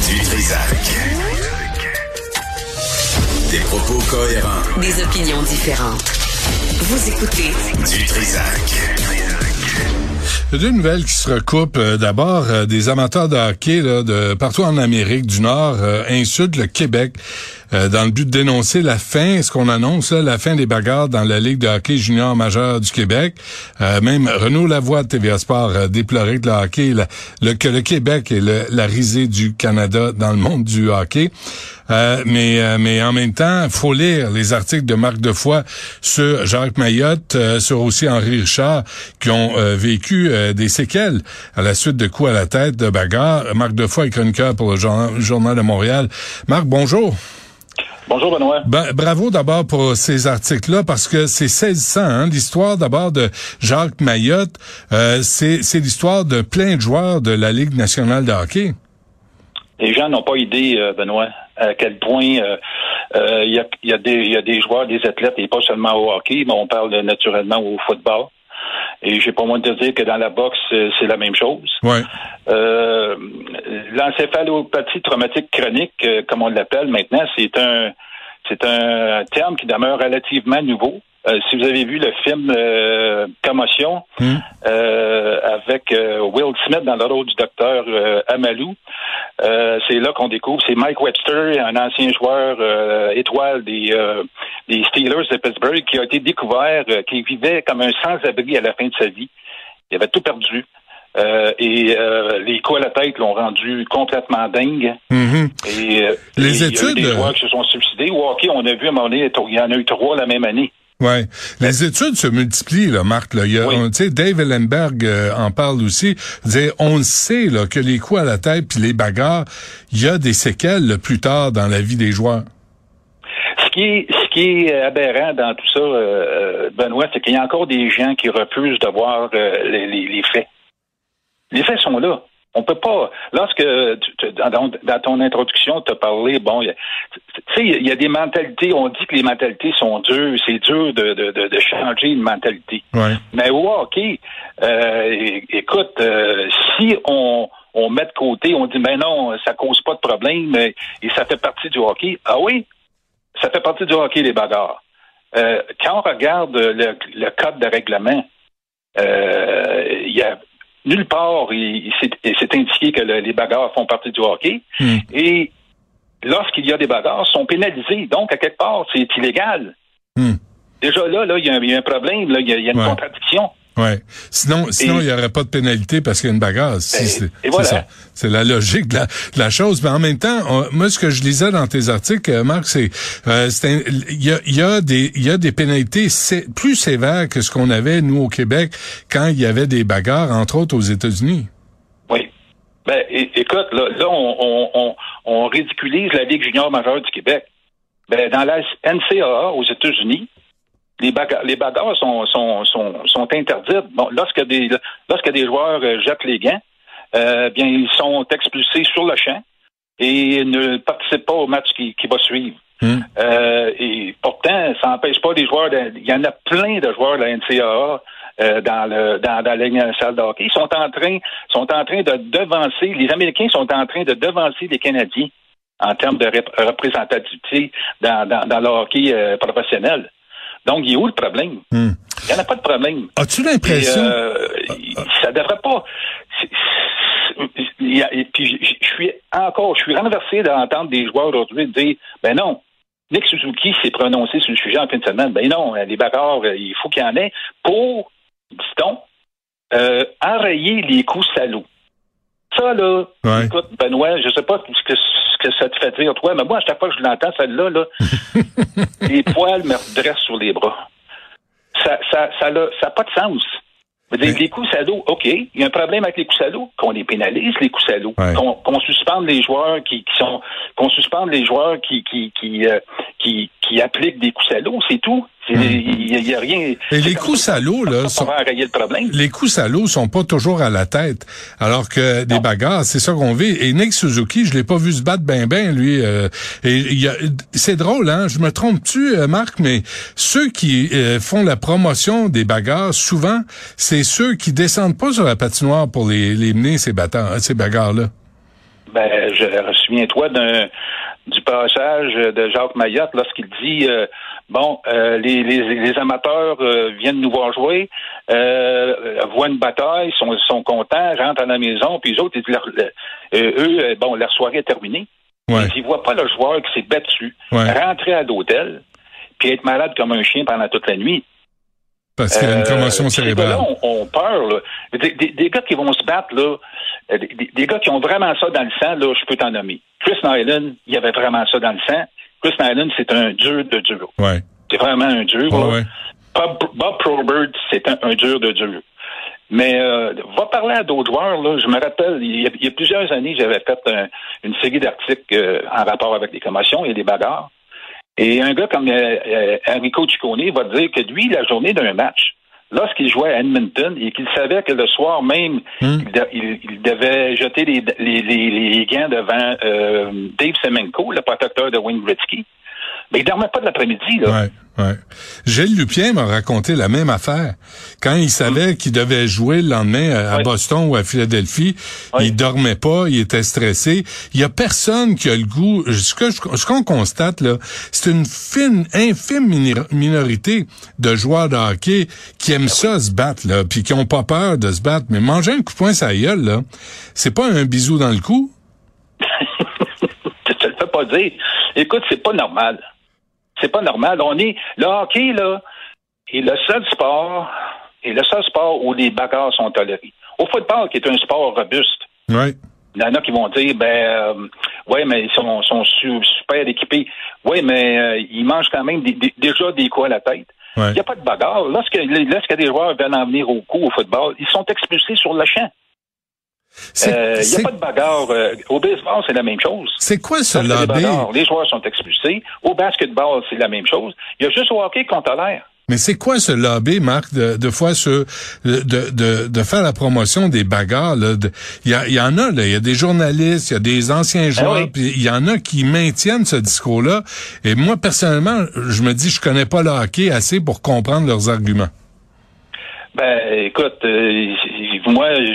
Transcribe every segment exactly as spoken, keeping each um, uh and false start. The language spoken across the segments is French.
Du Trisac. Des propos cohérents. Des opinions différentes. Vous écoutez Du Trisac. Il y a deux nouvelles qui se recoupent. Euh, d'abord, euh, des amateurs de hockey là, de partout en Amérique du Nord euh, insultent le Québec euh, dans le but de dénoncer la fin, ce qu'on annonce, là, la fin des bagarres dans la Ligue de hockey junior majeur du Québec. Euh, même Renaud Lavoie de T V A Sport a déploré que le hockey, la, le, que le Québec est le, la risée du Canada dans le monde du hockey. Euh, mais euh, mais en même temps, faut lire les articles de Marc Defoy sur Jacques Maillotte, euh, sur aussi Henri Richard, qui ont euh, vécu euh, des séquelles à la suite de coups à la tête, de bagarres. Marc Defoy est chroniqueur pour le Journal de Montréal. Marc, bonjour. Bonjour Benoît. Ben, bravo d'abord pour ces articles-là, parce que c'est saisissant. Hein? L'histoire d'abord de Jacques Maillotte, euh, c'est, c'est l'histoire de plein de joueurs de la Ligue nationale de hockey. Les gens n'ont pas idée, euh, Benoît, à quel point il euh, euh, y, a, y, a des, y a des joueurs, des athlètes, et pas seulement au hockey, mais on parle de, naturellement au football. Et j'ai pas moins de dire que dans la boxe, c'est la même chose. Ouais. Euh, l'encéphalopathie traumatique chronique, euh, comme on l'appelle maintenant, c'est un c'est un terme qui demeure relativement nouveau. Euh, si vous avez vu le film euh, Commotion mm. euh, avec euh, Will Smith dans le rôle du docteur euh, Amalou, euh, c'est là qu'on découvre, c'est Mike Webster, un ancien joueur euh, étoile des, euh, des Steelers de Pittsburgh, qui a été découvert, euh, qui vivait comme un sans-abri à la fin de sa vie. Il avait tout perdu. Euh, et euh, les coups à la tête l'ont rendu complètement dingue. Mm-hmm. Et, euh, les et études... il y a eu des joueurs qui se sont suicidés. Au hockey, on a vu à un moment donné, il y en a eu trois la même année. Ouais, les études se multiplient, là, Marc. Là, il y a, oui. tu sais, Dave Ellenberg euh, en parle aussi. Dire, on le sait là que les coups à la tête puis les bagarres, il y a des séquelles là, plus tard dans la vie des joueurs. Ce qui est, ce qui est aberrant dans tout ça, euh, Benoît, c'est qu'il y a encore des gens qui refusent de voir euh, les, les, les faits. Les faits sont là. On peut pas. Lorsque tu, tu, dans, dans ton introduction, tu as parlé, bon, tu sais, il y a des mentalités. On dit que les mentalités sont dures. C'est dur de, de, de, de changer une mentalité. Ouais. Mais au hockey, euh, écoute, euh, si on on met de côté, on dit, ben non, ça cause pas de problème et ça fait partie du hockey. Ah oui, ça fait partie du hockey, les bagarres. Euh, quand on regarde le, le code de règlement, euh, il y a nulle part, il, il s'est indiqué que le, les bagarres font partie du hockey. Mm. Et lorsqu'il y a des bagarres, sont pénalisés. Donc, à quelque part, c'est illégal. Mm. Déjà là, là, il y, y a un problème, là, il y a, y a une ouais. contradiction. Ouais. Sinon, sinon, il n'y aurait pas de pénalité parce qu'il y a une bagarre. Si, c'est, et voilà. C'est ça. C'est la logique de la, de la chose. Mais en même temps, on, moi, ce que je lisais dans tes articles, Marc, c'est, euh, il y a, il y a des, il y a des pénalités sé- plus sévères que ce qu'on avait, nous, au Québec, quand il y avait des bagarres, entre autres aux États-Unis. Oui. Ben, é- écoute, là, là on, on, on, on ridiculise la Ligue junior majeure du Québec. Ben, dans la N C A A aux États-Unis, Les bagarres, les bagarres sont, sont, sont, sont interdites. Bon, lorsque des, lorsque des joueurs euh, jettent les gants, euh, bien, ils sont expulsés sur le champ et ne participent pas au match qui, qui va suivre. Mmh. Euh, et pourtant, ça n'empêche pas des joueurs. De, il y en a plein de joueurs de la N C A A euh, dans le dans, dans la Ligue nationale de hockey. Ils sont en train, sont en train de devancer. Les Américains sont en train de devancer les Canadiens en termes de rep- représentativité dans, dans, dans le hockey euh, professionnel. Donc, il est où le problème? Hmm. Il n'y en a pas de problème. As-tu l'impression? Et, euh, ça devrait pas. C'est, c'est, c'est, et puis, je suis encore, je suis renversé d'entendre des joueurs aujourd'hui dire, ben non, Nick Suzuki s'est prononcé sur le sujet en fin de semaine. Ben non, les bagarres, il faut qu'il y en ait pour, dit-on, euh, enrayer les coups salauds. Ça, là, ouais. Écoute, Benoît, je sais pas ce que, ce que ça te fait dire, toi, mais moi, à chaque fois que je l'entends, celle-là, là, les poils me redressent sur les bras. Ça ça, ça, ça, ça n'a pas de sens. Les, les coups salauds, OK, il y a un problème avec les coups salauds, qu'on les pénalise, les coups salauds, ouais. qu'on, qu'on suspende les joueurs qui, qui sont, qu'on suspende les joueurs qui, qui, qui, euh, qui, qui appliquent des coups salauds, c'est tout. Il mmh. n'y a, a rien. Et les coups salauds, là, sont, le problème. les coups salauds sont pas toujours à la tête, alors que des non. bagarres, c'est ça qu'on vit. Et Nick Suzuki, je l'ai pas vu se battre ben ben, lui. Euh, et il y a, c'est drôle, hein. Je me trompe-tu, euh, Marc, mais ceux qui euh, font la promotion des bagarres, souvent, c'est ceux qui descendent pas sur la patinoire pour les, les mener ces battants, ces bagarres-là. Ben, je souviens-toi d'un du passage de Jacques Mayotte lorsqu'il dit euh, bon, euh, les, les, les amateurs euh, viennent nous voir jouer, euh, voient une bataille, sont, sont contents, rentrent à la maison, puis les autres, leur, leur, euh, eux, bon, leur soirée est terminée. Ouais. Ils ne voient pas le joueur qui s'est battu, ouais. rentrer à l'hôtel, puis être malade comme un chien pendant toute la nuit. Parce qu'il y a une commotion euh, cérébrale. Là, on, on peur, là. Des, des, des gars qui vont se battre, là, des, des gars qui ont vraiment ça dans le sang, là, je peux t'en nommer. Chris Nyland, il y avait vraiment ça dans le sang. Chris Nyland, c'est un dur de dur. Ouais. C'est vraiment un dur. Ouais, ouais. Bob, Bob Probert, c'est un, un dur de dur. Mais euh, va parler à d'autres joueurs, là. Je me rappelle, il y a, il y a plusieurs années, j'avais fait un, une série d'articles euh, en rapport avec les commotions et les bagarres. Et un gars comme euh, euh, Enrico Ciccone va dire que lui, la journée d'un match, lorsqu'il jouait à Edmonton et qu'il savait que le soir même, mm. il, de, il, il devait jeter les, les, les, les gants devant euh, Dave Semenko, le protecteur de Wayne Gretzky, mais il dormait pas de l'après-midi, là. Ouais, ouais. Gilles Lupien m'a raconté la même affaire. Quand il savait mm. qu'il devait jouer le lendemain à, à ouais. Boston ou à Philadelphie, ouais. il dormait pas, il était stressé. Il y a personne qui a le goût. Ce que je, ce qu'on constate là, c'est une fine, infime minorité de joueurs de hockey qui aiment ça se battre là, puis qui ont pas peur de se battre. Mais manger un coup de poing sur la gueule là, c'est pas un bisou dans le cou. Je te le fais pas dire. Écoute, c'est pas normal. C'est pas normal. On est, le hockey, là, est le seul sport, est le seul sport où les bagarres sont tolérées. Au football, qui est un sport robuste. Ouais. Il y en a qui vont dire, ben, euh, ouais, mais ils sont, sont su, super équipés. Ouais, mais euh, ils mangent quand même des, des, déjà des coups à la tête. Il ouais. n'y a pas de bagarre. Lorsque, lorsque des joueurs veulent en venir au coup au football, ils sont expulsés sur le champ. Il euh, n'y a pas de bagarre. Euh, au baseball, c'est la même chose. C'est quoi ce lobby? Les joueurs sont expulsés. Au basketball, c'est la même chose. Il y a juste au hockey qu'on tolère. Mais c'est quoi ce lobby, Marc, de, de fois ce, de, de, de faire la promotion des bagarres, là? Il y, a, y en a, là. Il y a des journalistes, il y a des anciens joueurs, ah oui. puis il y en a qui maintiennent ce discours-là. Et moi, personnellement, je me dis, je connais pas le hockey assez pour comprendre leurs arguments. Ben, écoute, euh, moi, je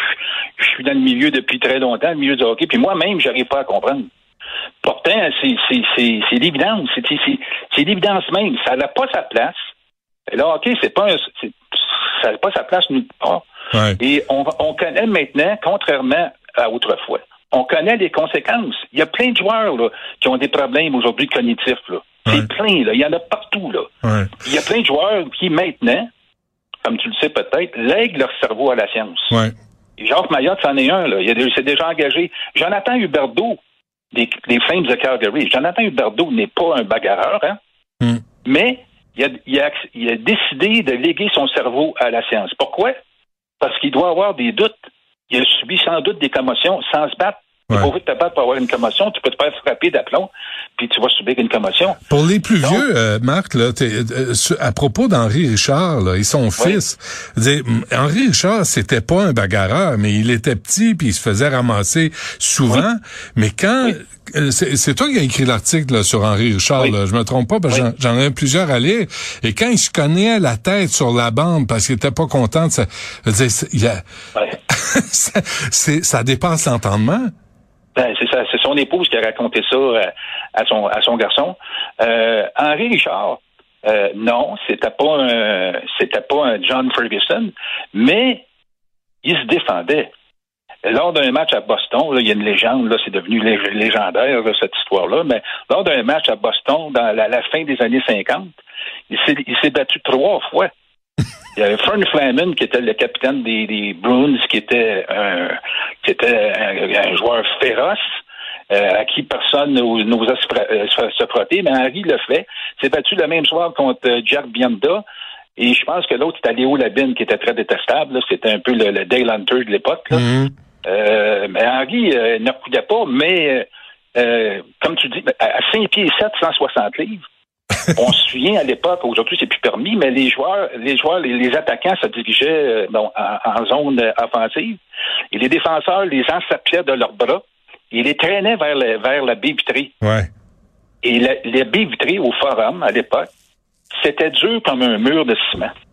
Je suis dans le milieu depuis très longtemps, le milieu du hockey, puis moi-même, j'arrive pas à comprendre. Pourtant, c'est, c'est, c'est, c'est l'évidence, c'est, c'est, c'est l'évidence même. Ça n'a pas sa place. Le hockey, c'est pas un, c'est, ça n'a pas sa place nulle part. Ouais. Et on, on connaît maintenant, contrairement à autrefois, on connaît les conséquences. Il y a plein de joueurs là, qui ont des problèmes aujourd'hui cognitifs. Là. C'est ouais. plein, là. Il y en a partout. Là. Ouais. Il y a plein de joueurs qui, maintenant, comme tu le sais peut-être, lèguent leur cerveau à la science. Ouais. Et Jacques Mayotte, c'en est un, là. Il a, s'est déjà engagé. Jonathan Huberdeau, des, des Flames de Calgary. Jonathan Huberdeau n'est pas un bagarreur, hein? Mm. Mais il a, il, a, il a décidé de léguer son cerveau à la science. Pourquoi? Parce qu'il doit avoir des doutes. Il a subi sans doute des commotions sans se battre. Ouais. Pour te battre pour avoir une commotion, tu peux te faire frapper d'aplomb, puis tu vas subir une commotion. Pour les plus Donc, vieux, euh, Marc, là, t'es, euh, à propos d'Henri Richard là, et son oui. fils, dire, Henri Richard, c'était pas un bagarreur, mais il était petit, puis il se faisait ramasser souvent. Oui. Mais quand... Oui. C'est, c'est toi qui as écrit l'article là, sur Henri Richard, oui. là, je me trompe pas, parce que oui. j'en, j'en ai plusieurs à lire. Et quand il se cognait la tête sur la bande parce qu'il était pas content de ça, je veux dire, il a... oui. ça, c'est, ça dépasse l'entendement. Ben, c'est ça, c'est son épouse qui a raconté ça euh, à son à son garçon. Euh, Henri Richard, euh, non, c'était pas un c'était pas un John Ferguson, mais il se défendait. Lors d'un match à Boston, là, il y a une légende, là, c'est devenu lég- légendaire là, cette histoire-là, mais lors d'un match à Boston, dans la, la fin des années cinquante, il s'est il s'est battu trois fois. Il y avait Fern Flaman, qui était le capitaine des, des Bruins, qui était un, qui était un, un joueur féroce, euh, à qui personne n'osait se, se frotter, mais Henri le fait. S'est battu le même soir contre Jack Bianda, et je pense que l'autre, c'était Léo Labine, qui était très détestable. Là. C'était un peu le, le Dale Hunter de l'époque. Là. Mm-hmm. Euh, mais Henri euh, ne coulait pas, mais euh, comme tu dis, à cinq pieds sept, cent soixante livres, on se souvient à l'époque, aujourd'hui c'est plus permis, mais les joueurs, les joueurs, les, les attaquants se dirigeaient euh, bon, en, en zone offensive et les défenseurs les encerclaient de leurs bras et les traînaient vers, le, vers la baie vitrée. Ouais. Et la, la baie vitrée au Forum à l'époque, c'était dur comme un mur de ciment.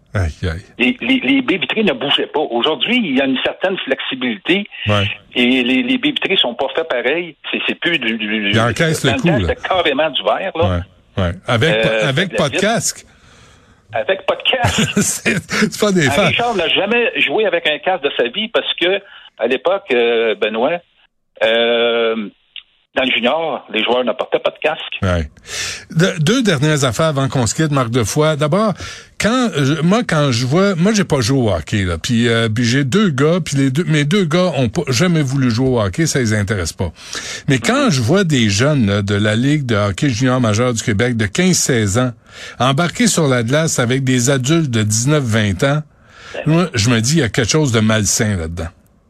Aïe, aïe. Les, les, les baies vitrées ne bougeaient pas. Aujourd'hui, il y a une certaine flexibilité Ouais. et les, les baies vitrées sont pas faites pareil. C'est, c'est plus du... du Il encaisse le coup, là. C'était carrément du verre, là. Ouais, ouais. Avec, Euh, avec pas de casque. Avec pas de casque. c'est, c'est pas des Ah, fans. Richard n'a jamais joué avec un casque de sa vie parce que, à l'époque, euh, Benoît, euh, dans le junior, les joueurs ne portaient pas de casque. Ouais. De, deux dernières affaires avant qu'on se quitte, Marc Defoy. D'abord, quand je, moi quand je vois, moi j'ai pas joué au hockey là, puis, euh, puis j'ai deux gars, puis les deux, mes deux gars ont pas jamais voulu jouer au hockey, ça les intéresse pas. Mais quand mm-hmm. je vois des jeunes là, de la Ligue de hockey junior majeur du Québec de quinze seize ans embarquer sur la glace avec des adultes de dix-neuf vingt ans, ben, moi je me dis il y a quelque chose de malsain là-dedans.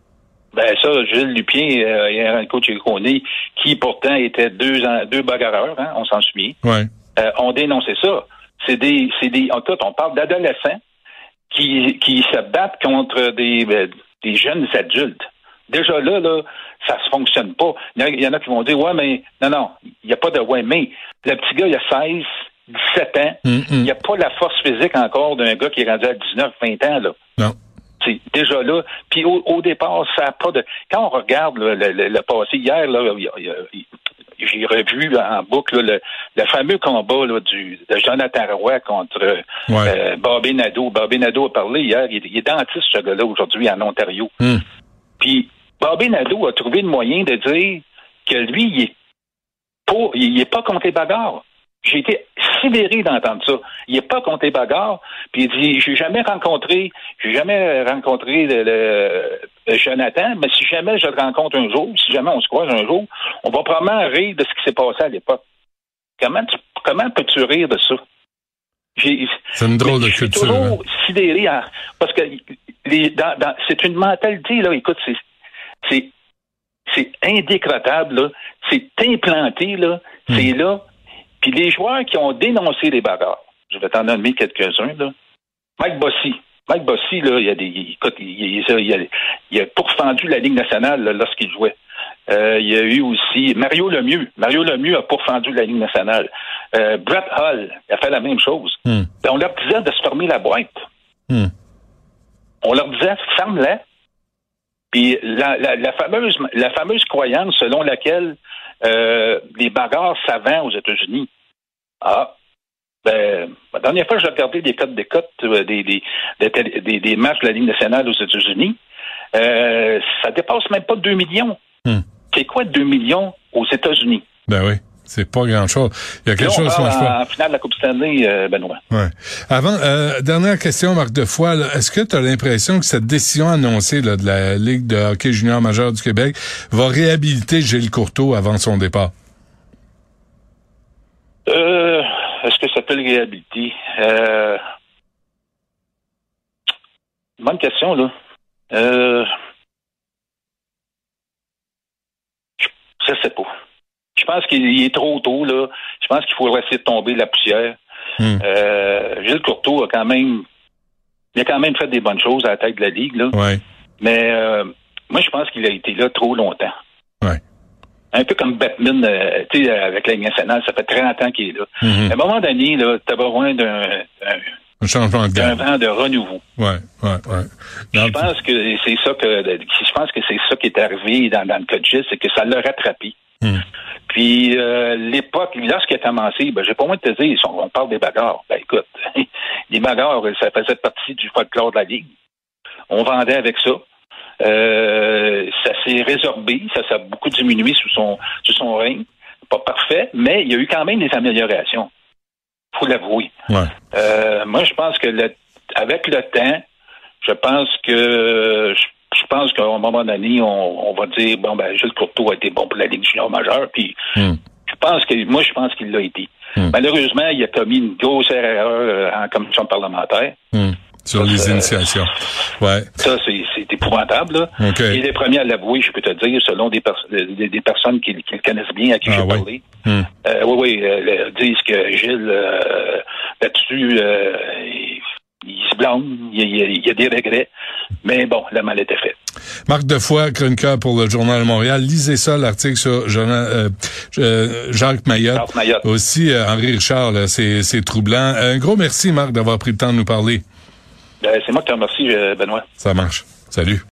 Ben ça, Gilles Lupien, euh, il y a un coach qu'on est, qui pourtant était deux ans, deux bagarreurs, hein, on s'en souvient. Ouais. Euh, on dénonçait ça. C'est des, c'est des, en tout, on parle d'adolescents qui, qui se battent contre des, des jeunes adultes. Déjà là, là, ça se fonctionne pas. Il y, a, il y en a qui vont dire, ouais, mais non, non, il n'y a pas de ouais, mais le petit gars, il a seize, dix-sept ans, mm-hmm. il n'y a pas la force physique encore d'un gars qui est rendu à dix-neuf, vingt ans, là. Non. C'est déjà là. Puis au, au départ, ça n'a pas de... Quand on regarde là, le, le, le passé, hier, là, il, il, il, j'ai revu là, en boucle là, le, le fameux combat là, du, de Jonathan Roy contre ouais. euh, Bobby Nadeau. Bobby Nadeau a parlé hier. Il, il est dentiste, ce gars-là, aujourd'hui, en Ontario. Mm. Puis Bobby Nadeau a trouvé le moyen de dire que lui, il est pas, il est pas contre les bagarres. J'ai été sidéré d'entendre ça. Il n'est pas contre les bagarres. Puis il dit, j'ai jamais rencontré, j'ai jamais rencontré le, le, le Jonathan, mais si jamais je le rencontre un jour, si jamais on se croise un jour, on va probablement rire de ce qui s'est passé à l'époque. Comment tu, comment peux-tu rire de ça? J'ai, c'est une drôle de culture. Je suis toujours hein? sidéré à, parce que les, dans, dans, c'est une mentalité, là, écoute, c'est, c'est, c'est indécrottable, là. C'est implanté, là. Mmh. C'est là. Puis les joueurs qui ont dénoncé les bagarres, je vais t'en nommer quelques-uns, là. Mike Bossy. Mike Bossy, là, il a des. Écoute, il, il, il, a, il a pourfendu la Ligue nationale là, lorsqu'il jouait. Euh, il y a eu aussi Mario Lemieux. Mario Lemieux a pourfendu la Ligue nationale. Euh, Brett Hull a fait la même chose. Mm. On leur disait de se fermer la boîte. Mm. On leur disait ferme-la. Puis la, la, la fameuse la fameuse croyance selon laquelle euh, les bagarres s'avant aux États-Unis. Ah, ben, la dernière fois que j'ai regardé des cotes d'écoute euh, des, des, des, des, des matchs de la Ligue nationale aux États-Unis, euh, ça dépasse même pas deux millions. Hmm. C'est quoi deux millions aux États-Unis? Ben oui. C'est pas grand-chose. Il y a quelque là, chose qui marche pas. En finale de la Coupe Stanley, euh, Benoît. Ouais. Avant, euh, dernière question, Marc Defoy. Là, est-ce que tu as l'impression que cette décision annoncée là, de la Ligue de hockey junior majeur du Québec va réhabiliter Gilles Courteau avant son départ? Euh, est-ce que ça peut le réhabiliter? Euh, bonne question, là. Euh, je sais pas. Je pense qu'il est trop tôt, là. Je pense qu'il faut essayer de tomber la poussière. Mm. Euh, Gilles Courteau a quand même il a quand même fait des bonnes choses à la tête de la Ligue, là. Ouais. Mais euh, moi, je pense qu'il a été là trop longtemps. Ouais. Un peu comme Batman, euh, tu sais, avec la Ligue nationale, ça fait trente ans qu'il est là. Mm-hmm. À un moment donné, là, t'as besoin d'un, d'un, un changement de d'un vent de renouveau. Ouais, ouais, ouais. Je pense que c'est ça que je pense que c'est ça qui est arrivé dans, dans le cas de Gilles, c'est que ça l'a rattrapé. Mm. Puis euh, l'époque, lorsqu'il a commencé, ben j'ai pas moins de te dire, on parle des bagarres. Ben écoute, les bagarres, ça faisait partie du folklore de la Ligue. On vendait avec ça. Euh, ça s'est résorbé, ça s'est beaucoup diminué sous son sous son règne. Pas parfait, mais il y a eu quand même des améliorations. Faut l'avouer. Ouais. Euh, moi, je pense que le, avec le temps, je pense que je, je pense qu'à un moment donné, on, on va dire bon ben Gilles Courteau a été bon pour la Ligue junior majeure, puis mm. je pense que moi je pense qu'il l'a été. Mm. Malheureusement, il a commis une grosse erreur en commission parlementaire. Mm. Sur ça, les ça, initiations. Ouais. Ça, c'est, c'est épouvantable, là. Okay. Il est les premiers à l'avouer, je peux te dire, selon des, pers- des, des personnes qui, qui le connaissent bien, à qui ah, j'ai oui. parlé. Mm. Euh, oui, oui, euh, disent que Gilles, euh, là-dessus, euh, il, il se blâme, il, il, il y a des regrets. Mais bon, le mal était fait. Marc Defoy, chroniqueur pour le Journal de Montréal. Lisez ça, l'article sur Journal, euh, euh, Jacques Maillotte. Jacques Maillotte. Aussi, euh, Henri Richard, là, c'est, c'est troublant. Un gros merci, Marc, d'avoir pris le temps de nous parler. Ben, c'est moi qui te remercie, Benoît. Ça marche. Salut.